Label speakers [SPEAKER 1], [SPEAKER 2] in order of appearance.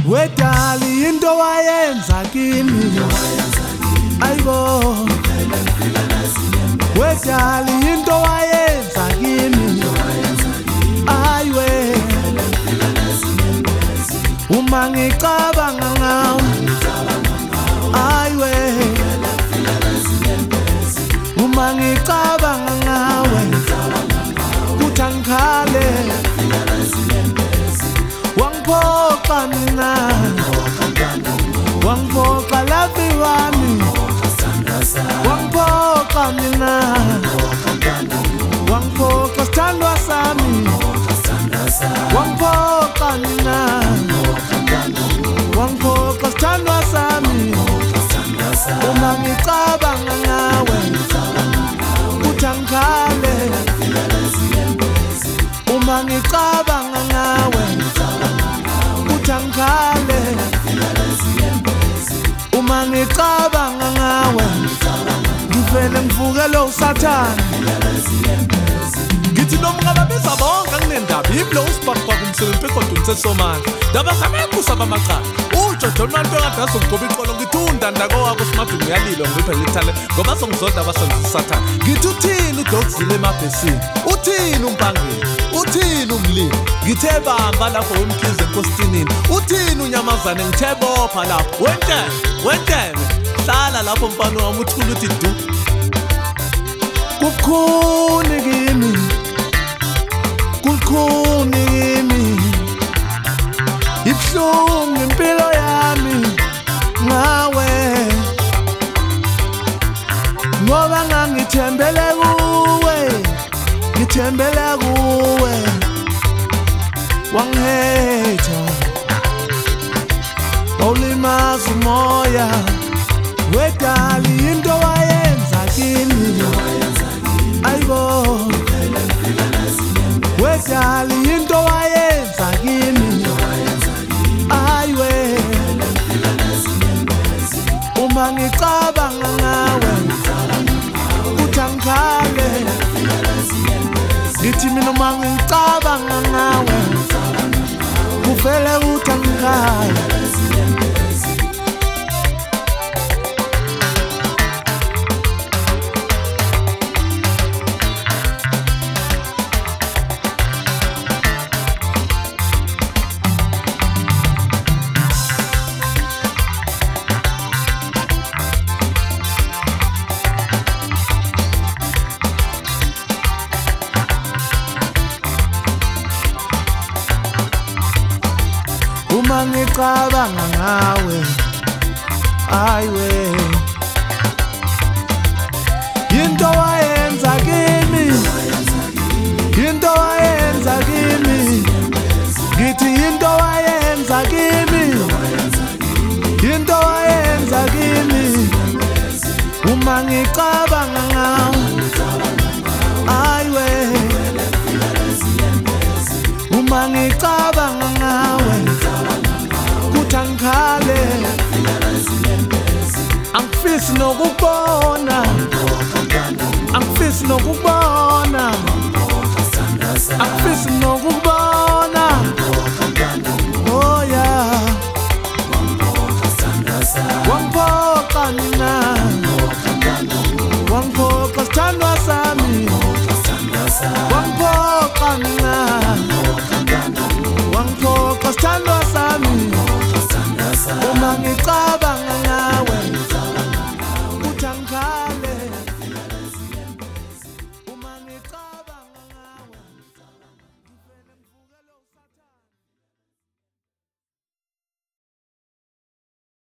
[SPEAKER 1] Wedali into wayenza kimi ayibo Wedali into wayenza kimi ayiwe uma ngicabanga ngawe ayiwe uma ngicabanga ngawe kuthangikhale wangiphoqa mina wangiphoqa lavi wami wangiphoqa mina wangiphoqa sithandwa sami wangiphoqa mina wangiphoqa sithandwa sami uma ngicabanga ngawe kuthangikhale uma ngicabanga ngawe kuthangikhale uma ngicabanga ngawe ngivele ngivukele usathane ngithi nomnqababeza bonke anginendaba yiblo usibhakubhaka umsebenzi bekodwa umthethomandla ndaba samekusa bamaqala uJojo Nonto kade azongigoba iqolo ngithi undandako wakho simadumi uyalilo ngiphe lithale ngoba songizonda abasenza usathane ngithi uthini udokuzile emabhesini uthini umpangeni uthini umlimi ngithe bamba lapho wemkhize enkostinini uthini unyamazane ngithe bopha lapho wenteme hlala lapho mfana wami uthula uthi du kukhuni kimi kukhuni kimi ibhlungu impilo yami ngawe ngoba ngangithembele kuwe ngithembele kuwe wangihetha awulimaza umoya wedali into wayenza kimi ayibo wedali into wayenza kimi ayiwe uma ngicabanga ngawe kuthangikhale ngithi mina uma ngicabanga ngawe kuvele kuthangikhale uma ngicabanga ngawe ayiwe into wayenza kimi into wayenza kimi ngithi into wayenza kimi into wayenza kimi uma ngicabanga ngawe ayiwe uma ngicabanga ngawe kuthangikhale angifisi nokubona angifisi nokubona angifisi